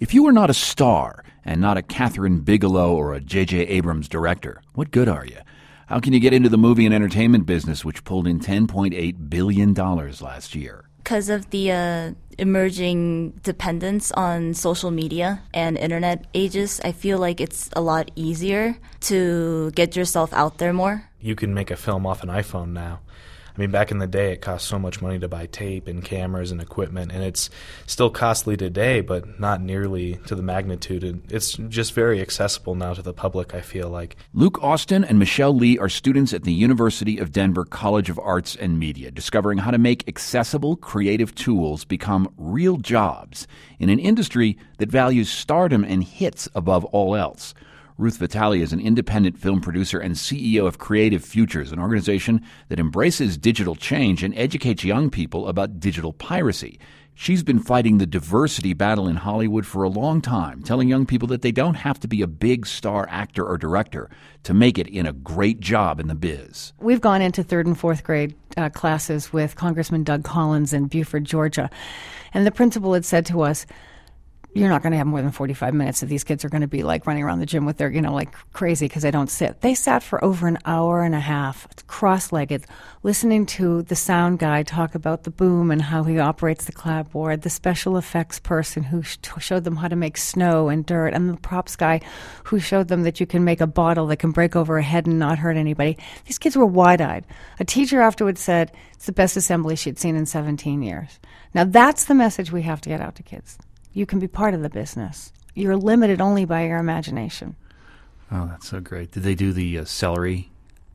If you are not a star and not a Catherine Bigelow or a J.J. Abrams director, what good are you? How can you get into the movie and entertainment business, which pulled in $10.8 billion last year? Because of the emerging dependence on social media and internet ages, I feel like it's a lot easier to get yourself out there more. You can make a film off an iPhone now. I mean, back in the day, it cost so much money to buy tape and cameras and equipment, and it's still costly today, but not nearly to the magnitude. And it's just very accessible now to the public, I feel like. Luke Austin and Michelle Lee are students at the University of Denver College of Arts and Media, discovering how to make accessible, creative tools become real jobs in an industry that values stardom and hits above all else. Ruth Vitale is an independent film producer and CEO of Creative Futures, an organization that embraces digital change and educates young people about digital piracy. She's been fighting the diversity battle in Hollywood for a long time, telling young people that they don't have to be a big star actor or director to make it in a great job in the biz. We've gone into third and fourth grade classes with Congressman Doug Collins in Buford, Georgia, and the principal had said to us, you're not going to have more than 45 minutes if these kids are going to be like running around the gym with their, like crazy because they don't sit. They sat for over an hour and a half, cross-legged, listening to the sound guy talk about the boom and how he operates the clapboard, the special effects person who showed them how to make snow and dirt, and the props guy who showed them that you can make a bottle that can break over a head and not hurt anybody. These kids were wide-eyed. A teacher afterwards said it's the best assembly she'd seen in 17 years. Now that's the message we have to get out to kids. You can be part of the business. You're limited only by your imagination. Oh, that's so great. Did they do the celery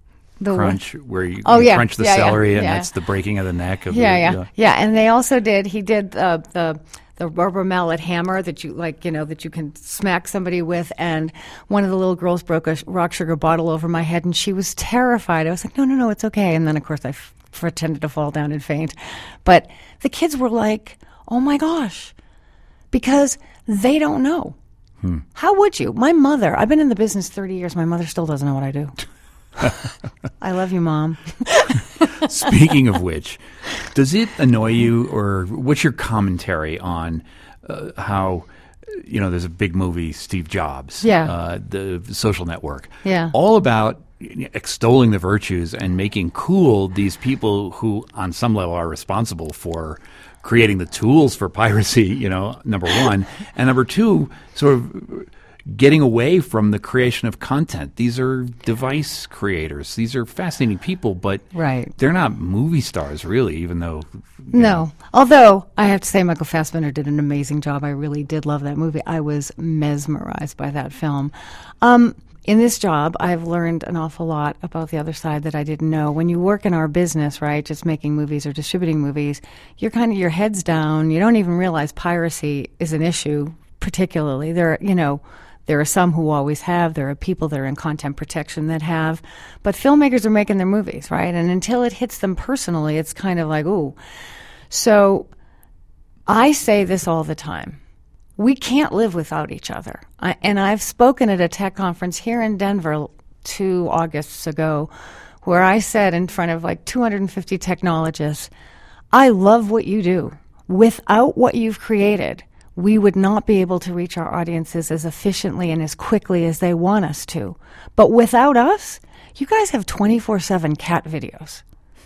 crunch where you yeah. crunch the celery and that's the breaking of the neck? Yeah. And they also did, he did the rubber mallet hammer that you that you can smack somebody with, and one of the little girls broke a rock sugar bottle over my head and she was terrified. I was like, no, it's okay. And then, of course, I pretended to fall down and faint. But the kids were like, oh my gosh. Because they don't know. How would you? My mother, I've been in the business 30 years. My mother still doesn't know what I do. I love you, Mom. Speaking of which, does it annoy you, or what's your commentary on how, there's a big movie, Steve Jobs, the Social Network, all about extolling the virtues and making cool these people who on some level are responsible for creating the tools for piracy, number one, and number two, sort of getting away from the creation of content. These are device creators. These are fascinating people, but they're not movie stars, really, even though... No. Although, I have to say, Michael Fassbender did an amazing job. I really did love that movie. I was mesmerized by that film. In this job, I've learned an awful lot about the other side that I didn't know. When you work in our business, right, just making movies or distributing movies, you're kind of your head's down. You don't even realize piracy is an issue, particularly. There are some who always have. There are people that are in content protection that have. But filmmakers are making their movies, right? And until it hits them personally, it's kind of like, ooh. So I say this all the time. We can't live without each other. And I've spoken at a tech conference here in Denver 2 Augusts ago where I said in front of like 250 technologists, I love what you do. Without what you've created, we would not be able to reach our audiences as efficiently and as quickly as they want us to. But without us, you guys have 24/7 cat videos.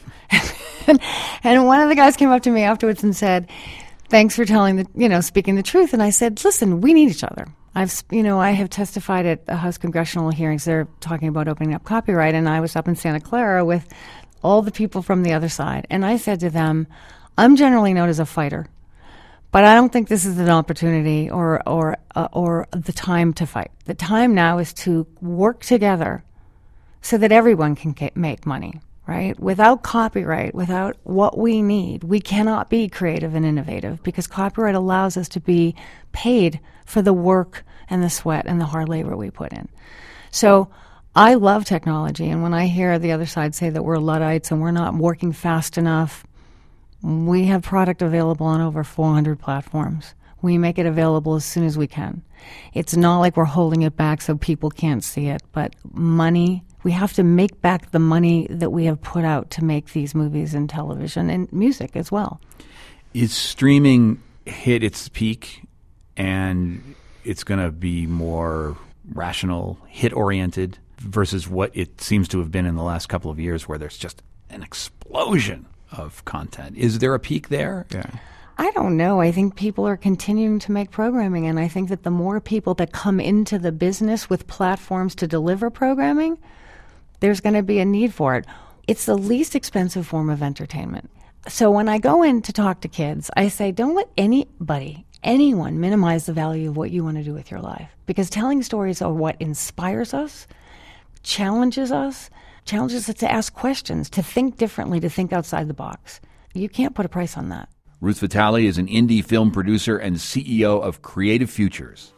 And one of the guys came up to me afterwards and said, thanks for speaking the truth. And I said, listen, we need each other. I have testified at the House congressional hearings. They're talking about opening up copyright. And I was up in Santa Clara with all the people from the other side. And I said to them, I'm generally known as a fighter, but I don't think this is an opportunity or the time to fight. The time now is to work together so that everyone can make money. Right? Without copyright, without what we need, we cannot be creative and innovative because copyright allows us to be paid for the work and the sweat and the hard labor we put in. So I love technology, and when I hear the other side say that we're Luddites and we're not working fast enough, we have product available on over 400 platforms. We make it available as soon as we can. It's not like we're holding it back so people can't see it, but money... We have to make back the money that we have put out to make these movies and television and music as well. Is streaming hit its peak and it's going to be more rational, hit-oriented, versus what it seems to have been in the last couple of years where there's just an explosion of content. Is there a peak there? Yeah. I don't know. I think people are continuing to make programming, and I think that the more people that come into the business with platforms to deliver programming, there's going to be a need for it. It's the least expensive form of entertainment. So when I go in to talk to kids, I say, don't let anyone minimize the value of what you want to do with your life, because telling stories are what inspires us, challenges us to ask questions, to think differently, to think outside the box. You can't put a price on that. Ruth Vitale is an indie film producer and CEO of Creative Futures.